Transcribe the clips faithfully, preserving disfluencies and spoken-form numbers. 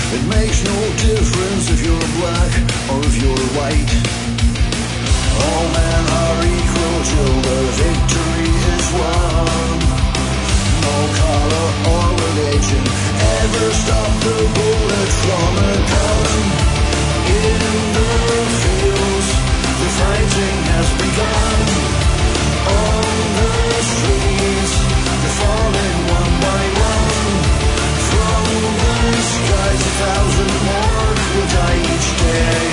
It makes no difference if you're black or if you're white. All men are equal till the victory is won. No color or religion ever stop the bullet from a gun. In the fields, the fighting has begun. On the streets, they're falling one by one. From the skies, a thousand more will die each day.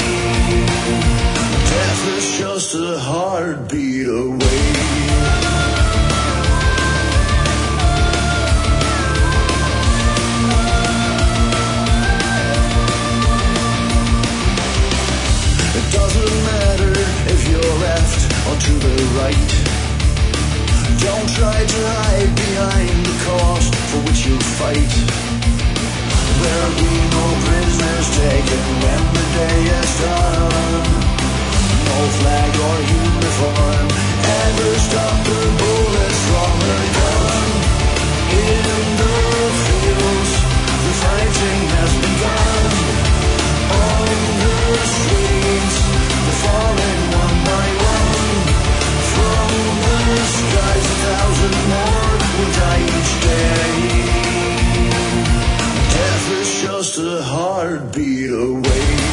Death is just a heartbeat away. It doesn't matter if you're left or to the right. Don't try to hide behind the cause for which you fight. There'll be no prisoners taken when the day is done. No flag or uniform ever stop the bullets from a gun. In the fields, the fighting has begun. On the streets, they're falling one by one. From the skies, a thousand more will die each day. Death is just a heartbeat away.